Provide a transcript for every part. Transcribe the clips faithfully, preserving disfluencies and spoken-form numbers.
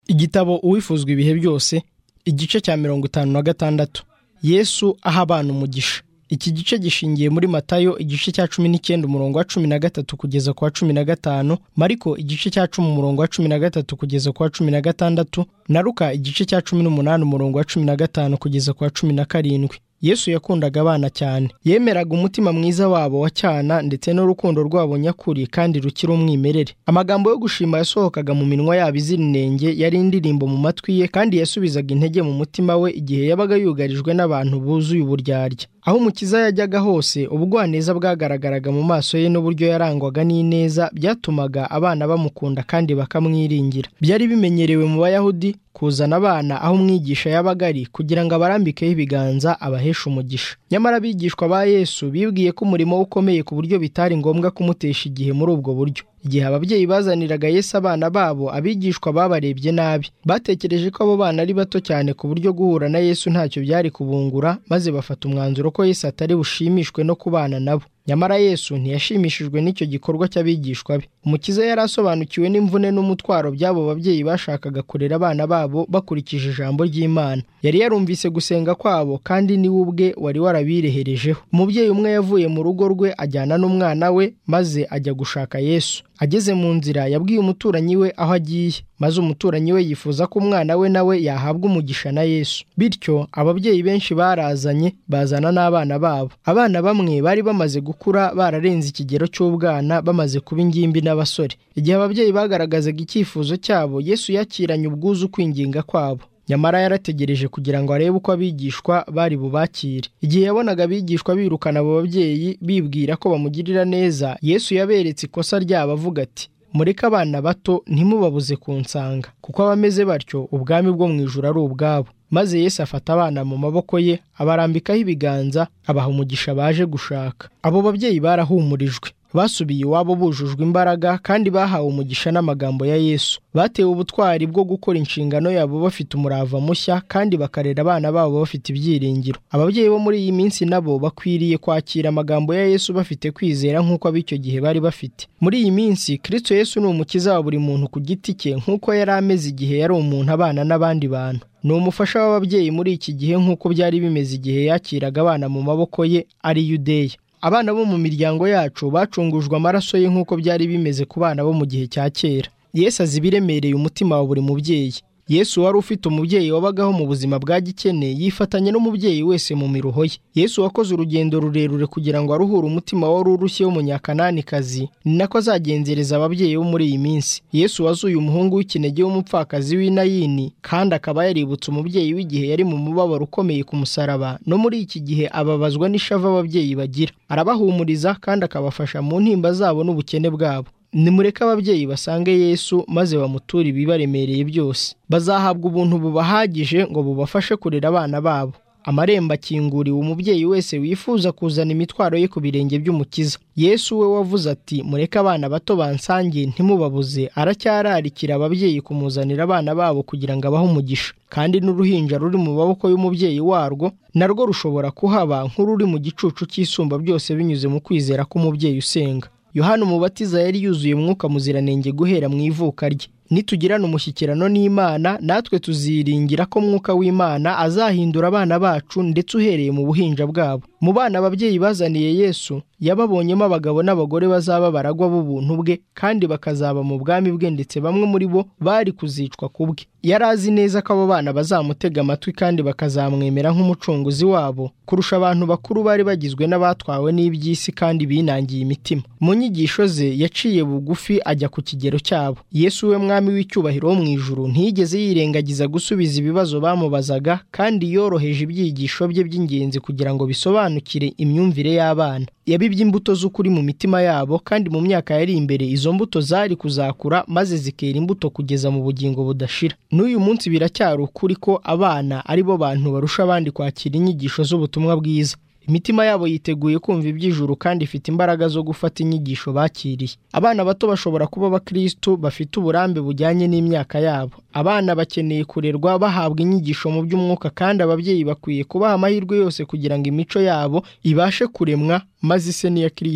Igitabo Uwifuzwa ibihe byose, igice cya mirongo itanu na gatandatu. Yesu aha abana umugisha. Iki gice gishingiye muri Matayo igice cya cumi n'icyenda umurongo wa cumi na gatatu kugeza ku wa cumi na gatanu, Mariko igice cya cumi umurongo wa cumi na gatatu kugeza ku wa cumi na gatandatu, na Luka igice cya cumi n'umunani umurongo wa cumi na gatanu kugeza ku wa cumi na karindwi. Yesu yakundaga abana cyane. Yemeraga umutima mwiza wabo wa cyana ndetse n'urukundo rwabo nyakuri kandi rukiri umwimerere. Amagambo yo gushima yasohokaga mu minwa yabo izira inenge, yari indirimbo mu matwi ye kandi yasubizaga intege mu mutima we igihe yabaga yugarijwe n'abantu buzuye uburyarya. Aho Umukiza yajyaga hose, ubugwaneza bwagaragaraga mu maso ye n'uburyo yarangwaga n'ineza byatumaga abana bamukunda kandi bakamwiringira. Byari bimenyerewe mu Bayahudi kuzana abana aho umwigisha yabaga ari kugira ngo abarambikeho ibiganza abaheshe umugisha. Nyamara abigishwa ba Yesu bibwiye ko umurimo ukomeye ku buryo bitari ngombwa kumutesha igihe muri ubwo buryo. Igihe ababyeyi bazaniraga Yesu abana babo, abigishwa babarebye nabi. Batekereje ko abo bana ari bato cyane ku buryo guhura na Yesu ntacyo byari kubungura, maze bafata umwanzuro ko Yesu atari bushimishwe no kubana nabo. Nyamara Yesu ntiyashimishijwe n'icyo gikorwa cy'abigishwa be. Umukiza yari asobanukiwe n'imvune n'umutwaro by'abo babyeyi bashakaga kurera abana babo bakurikije ijambo ry'Imana. Yari yarumvise gusenga kwabo kandi ni we ubwe wari warabireherejeho. Umubyeyi umwe yavuye mu rugo rwe ajyana n'umwana we maze ajya gushaka Yesu. Ageze mu nzira yabwiye umuturanyi we aho agiye, maze umuturanyi we yifuza ko umwana we nawe yahabwa umugisha na Yesu. Bityo ababyeyi benshi barazanye bazana n'abana babo. Abana bamwe bari bamaze gukura bararenze ikigero cy'ubwana, bamaze kuba ingimbi n'abasore. Igihe ababyeyi bagaragazaga icyifuzo cyabo, Yesu yakiranye ubwuzu kwinginga kwabo. Nyamara yarategereje kugira ngo arebe uko abigishwa bari bubakire. Igihe yabonaga abigishwa birukana abo babyeyi bibwira ko bamugirira neza, Yesu yaberetse ikosa ryabo avuga ati, mureke abana bato ntimubabuze kunsanga, kuko abameze batyo ubwami bwo mu ijuru ari ubwabo. Maze Yesu afata abana mu maboko ye, abarambikaho ibiganza, abaha umugisha baje gushaka. Abo babyeyi barahumurijwe, basubiye iwabo bujujwe imbaraga kandi bahawe umugisha n'amagambo ya Yesu. Batewe ubutwari bwo gukora inshingano yabo bafite umurava mushya kandi bakarera abana babo bafite ibyiringiro. Ababyeyi bo muri iyi minsi nabo bakwiriye kwakira amagambo ya Yesu bafite kwizera nk'uko ab'icyo gihe bari bafite. Muri iyi minsi Kristo Yesu ni umukiza wa buri muntu ku giti cye nk'uko yari ameze igihe yari umuntu abana n'abandi bantu. Ni umufasha w'ababyeyi muri iki gihe nk'uko byari bimeze igihe yakiraga abana mu maboko ye ari Yudeya. Abana bo mu miryango yacu bacungujwe amaraso ye nk'uko byari bimeze ku bana bo mu gihe cya kera. Yesu azi ibiremereye umutima wa buri mubyeyi. Yesu wari ufite umubyeyi wabagaho mu buzima bwa gikene, yifatanya n'umubyeyi wese mu miruho ye. Yesu wakoze urugendo rurerure kugira ngo aruhure umutima wari urushye w'umunyakananikazi, ni nako azagenzereza ababyeyi bo muri iyi minsi. Yesu wazuye umuhungu w'ikinege w'umupfakazi w'i Nayini, kandi akaba yaributse umubyeyi w'igihe yari mu mubabaro ukomeye ku musaraba. No muri iki gihe ababazwa n'ishavu ababyeyi bagira. Arabahumuriza kandi akabafasha mu ntimba zabo n'ubukene bwabo. Nimureke ababyeyi basange Yesu maze bamuture ibibaremereye byose. Bazahabwa ubuntu bubahagije ngo bubafashe kurera abana babo. Amarembo akinguriwe umubyeyi wese wifuza kuzana imitwaro ye ku birenge by'Umukiza. Yesu we wavuze ati, mureke abana bato bansange ntimubabuze, aracyararikira ababyeyi kumuzanira abana babo kugira ngo abahe umugisha. Kandi n'uruhinja ruri mu maboko y'umubyeyi warwo narwo rushobora kuhaba nk'ururi mu gicucu cy'isumba byose binyuze mu kwizera k'umubyeyi usenga. Yohana Umubatiza yari yuzuye Mwuka Muziranenge guhera mu ivuka rye. Nitugirana umushyikirano n'Imana, natwe tuziringira ko Mwuka w'Imana azahindura abana bacu ndetse uhereye mu buhinja bwabo. Mu bana ababyeyi bazaniye Yesu, yababonyemo abagabo n'abagore bazaba baragwa b'ubuntu bwe kandi bakazaba mu bwami bwe, ndetse bamwe muri bo bari kuzicwa ku bwe. Yari azi neza ko abo bana bazamutega amatwi kandi bakazamwemera nk'umucunguzi wabo kurusha abantu bakuru bari bagizwe n'abatwawe n'iby'isi kandi binangiye imitima. Mu nyigisho ze yaciye bugufi ajya ku kigero cyabo. Yesu we Mwami w'icyubahiro wo mu ijuru ntiyigeze yirengagiza gusubiza ibibazo bamubazaga, kandi yoroheje ibyigisho bye by'ingenzi kugira ngo bisobanukire imyumvire y'abana. Yabibye imbuto z'ukuri mu mitima yabo, kandi mu myaka yari imbere izo mbuto zari kuzakura maze zikera imbuto kugeza mu bugingo budashira. N'uyu munsi biracyari ukuri ko abana ari bo bantu barusha abandi kwakira inyigisho z'ubutumwa bwiza. Imitima yabo yiteguye kumva iby'ijuru kandi ifite imbaraga zo gufata inyigisho bakiriye. Abana bato bashobora kuba abakristo bafite uburambe bujyanye n'imyaka yabo. Abana bakeneye kurerwa bahabwa inyigisho mu by'umwuka, kandi ababyeyi bakwiye kubaha amahirwe yose kugira ngo imico yabo ibashe kuremwa maze ise n'iya Kristo.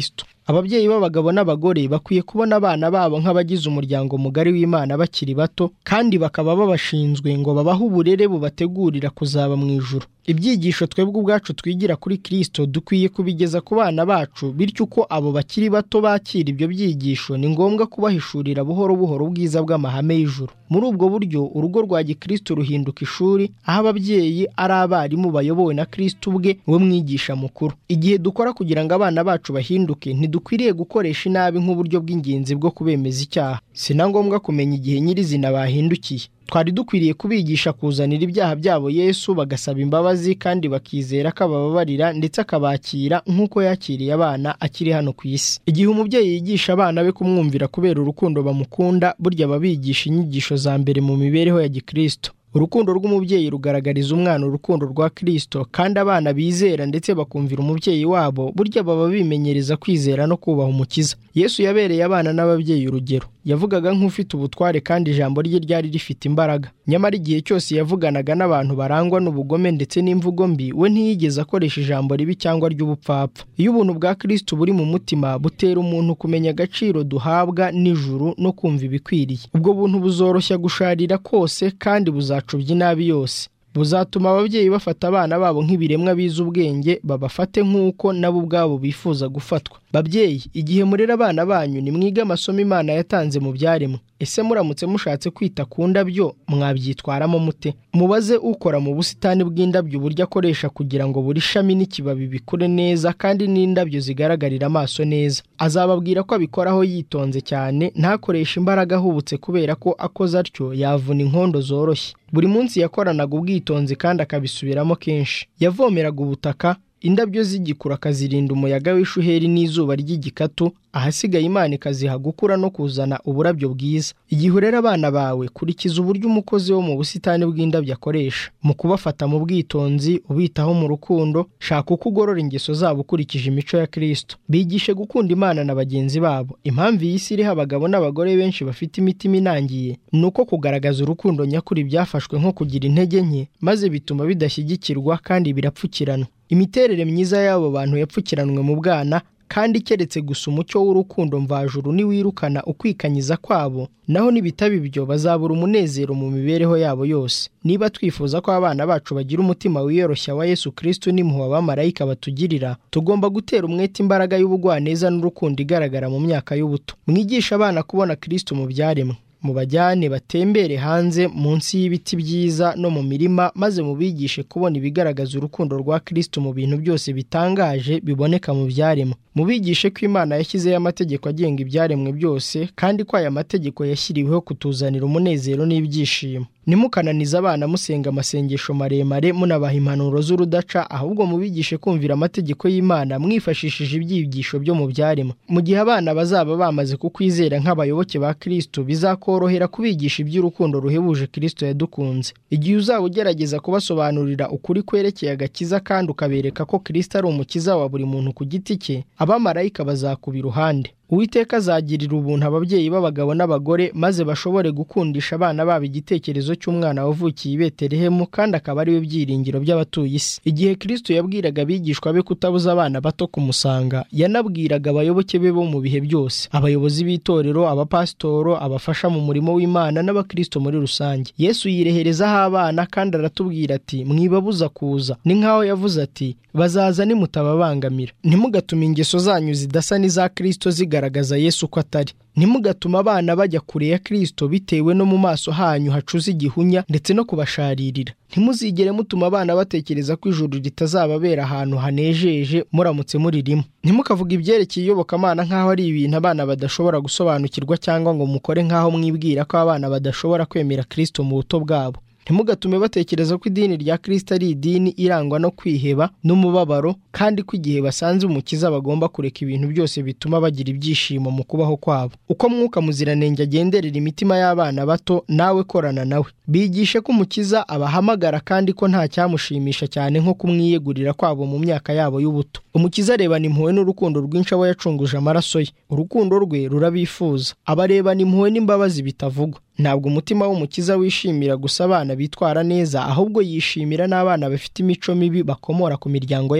ababyeyi b'abagabo n'abagore bakwiye kubona abana babo nk'abagize umuryango mugari w'Imana bakiri bato, kandi bakaba babashinzwe ngo babahe uburere bubategurira kuzaba mu ijuru. Ibyigisho twebwe ubwacu twigira kuri Kristo dukwiye kubigeza ku bana bacu, bityo uko abo bakiri bato bakira ibyo byigisho ni ngombwa kubahishurira buhoro buhoro ubwiza bw'amahame y'ijuru. Muri ubwo buryo urugo rwa Gikristo ruhinduka ishuri, aho ababyeyi ari abarimu bayobowe na Kristo ubwe, we mwigisha mukuru. Igihe dukora kugira ngo abana bacu bahinduke, ntidukwiriye gukoresha inabi nk'uburyo bw'ingenzi bwo kubemeza icyaha. Si na ngombwa kumenya igihe nyirizina bahindukiye. Twari dukwiriye kubigisha kuzanira ibyaha byabo Yesu, bagasaba imbabazi kandi bakizera ko abababarira ndetse akabakira nk'uko yakiriye abana akiri hano ku isi. Igihe umubyeyi yigisha abana be kumwumvira kubera urukundo bamukunda, burya babigisha inyigisho za mbere mu mibereho ya Gikristo. Urukundo rw'umubyeyi rugaragariza umwana urukundo rwa Kristo, kandi abana bizera ndetse bakumvira umubyeyi wabo burya baba bimenyereza kwizera no kubaha Umukiza. Yesu yabereye abana n'ababyeyi urugero. Yavugaga nk'ufite ubutware kandi ijambo rye ryari rifite imbaraga. Nyamara igihe cyose yavuganaga n'abantu barangwa n'ubugome ndetse n'imvugo mbi, we ntiyigeze akoresha ijambo ribi cyangwa ry'ubupfapfa. Iyo ubuntu bwa Kristo buri mu mutima, butera umuntu kumenya agaciro duhabwa n'ijuru no kumva ibikwiriye. Ubwo buntu buzoroshya gusharira kose kandi buzacubya inabi yose. Buzatuma ababyeyi bafata abana babo nk'ibiremwa bize ubwenge, babafate nk'uko nabo ubwabo bifuza gufatwa. Babyeyi, igihe murera abana banyu nimwige amasomo Imana yatanze mu byaremwe. Ese muramutse mushatse kwita ku ndabyo, mwabyitwaramo mute? Mubaze ukora mu busitani bw'indabyo uburyo akoresha kugira ngo buri shami n'ikibabi bikure neza kandi n'indabyo zigaragarira amaso neza. Azababwira ko abikoraho yitonze cyane, ntakoresha imbaraga ahubutse, kubera ko akoze atyo yavuna inkondo zoroshye. Buri munsi yakoranaga ubwitonzi kandi akabisubiramo kenshi. Yavomeraga ubutaka, indabyo z'igikura akazirinda umuyaga w'ishuheri n'izuba ry'igikatu, ahasigaye Imana ikaziha gukura no kuzana uburabyo bwiza. Igihe urera abana bawe, kurikiza uburyo umukozi wo mu busitani bw'indabyo akoresha. Mu kubafata mu bwitonzi, ubitaho mu rukundo, shaka uko ugorora ingeso zabo ukurikije imico ya Kristo. Bigishe gukunda Imana na bagenzi babo. Impamvu iyi si iriho abagabo n'abagore benshi bafite imitima inangiye, ni uko kugaragaza urukundo nyakuri byafashwe nko kugira intege nke, maze bituma bidashyigikirwa kandi birapfukirana. Imiterere myiza y'abo bantu yapfukiranwe mu bwana, kandi keretse gusa umucyo w'urukundo mvajuru niwirukana ukwikanyiza kwabo, naho nibitaba ibyo bazabura umunezero mu mibereho yabo yose. Niba twifuza ko abana bacu bagira umutima wiyoroshya wa Yesu Kristo n'impuhwe abamarayika batugirira, tugomba gutera umwete imbaraga y'ubugwaneza n'urukundo igaragara mu myaka y'ubuto. Mwigisha abana kubona Kristo mu byaremwe. Mubajyane batembere hanze munsi y'ibiti byiza no mu mirima, maze mubigishe kubona ibigaragaza urukundo rwa Kristo mu bintu byose bitangaje biboneka mu byaremwe. Mubigishe ko Imana yashyizeho amategeko agenga ibyaremwe byose, kandi ko aya mategeko yashyiriweho kutuzanira umunezero n'ibyishimo. Nimukananiza abana musenga amasengesho maremare munabaha impanuro z'urudaca, ahubwo mubigishe kumvira amategeko y'Imana mwifashishije ibyigisho byo mu byaremwe. Mu gihe abana bazaba bamaze kukwizera nk'abayoboke ba Kristo, bizakorohera kubigisha iby'urukundo ruhebuje Kristo yadukunze. Igihe uzaba ugerageza kubasobanurira ukuri kwerekeye agakiza kandi ukabereka ko Kristo ari umukiza wa buri muntu ku giti cye, abamarayika bazakuba iruhande. Uwiteka azagirira ubuntu ababyeyi b'abagabo n'abagore, maze bashobore gukundisha abana babo igitekerezo cy'umwana wavukiye i Betelehemu, kandi akaba ari we byiringiro by'abatuye isi. Igihe Kristo yabwiraga abigishwa be kutabuza abana bato kumusanga, yanabwiraga abayoboke be bo mu bihe byose, abayobozi b'itorero, abapasitoro, abafasha mu murimo w'Imana n'abakristo muri rusange. Yesu yireherezaho abana kandi aratubwira ati, mwibabuza kuza. Ni nk'aho yavuze ati, bazaza nimutababangamira. Ntimugatume ingeso zanyu zidasa n'iza Kristo zigaragaza Yesu ko atari. Ntimugatuma abana bajya kure ya Kristo bitewe no mu maso hanyu hacuze igihunya ndetse no kubasharirira. Ntimuzigere mutuma abana batekereza ko ijuru ritazababera ahantu hanejeje muramutse muririmo. Ntimukavuga ibyerekeye iyobokamana nk'aho ari ibintu abana badashobora gusobanukirwa, cyangwa ngo mukore nk'aho mwibwira ko abana badashobora kwemera Kristo mu buto bwabo. Ntimugatume batekereza ko idini rya Kristo ari idini irangwa no kwiheba n'umubabaro, kandi ko igihe basanze umukiza bagomba kureka ibintu byose bituma bagira ibyishimo mu kubaho kwabo. Uko Mwuka Muziranenge agenderera imitima y'abana bato, nawe korana nawe. Bigishe ko umukiza abahamagara kandi ko nta cyamushimisha cyane nko kumwiyegurira kwabo mu myaka yabo y'ubuto. Umukiza arebana impuhwe n'urukundo rwinshi abo yacunguje amaraso ye. Urukundo rwe rurabifuza. Abarebana impuhwe n'imbabazi bitavugwa. Ntabwo umutima w'umukiza wishimira gusa abana bitwara neza, ahubwo yishimira n'abana bafite imico mibi bakomora ku miryango yabo.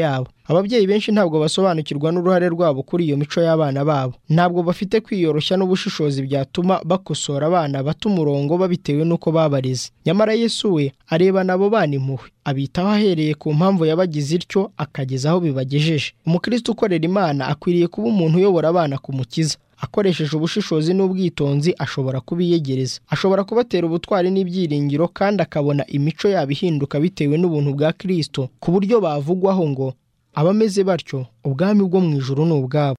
ababyeyi benshi ntabwo basobanukirwa n'uruhare rwabo kuri iyo mico y'abana babo. Ntabwo bafite kwiyoroshya n'ubushishozi byatuma bakosora abana bato umurongo babitewe n'uko babareze. Nyamara Yesu we arebana abo bana impuhwe, abitaho ahereye ku mpamvu yabagize ityo akageza aho bibagejeje. Umukristo ukorera Imana akwiriye kuba umuntu uyobora abana ku Mukiza. Akoresheje ubushishozi n'ubwitonzi ashobora kubiyegereza, ashobora kubatera ubutwari n'ibyiringiro, kandi akabona imico yabo ihinduka bitewe n'ubuntu bwa Kristo, ku buryo bavugwaho ngo abameze batyo ubwami bwo mu ijuru ni ubwabo.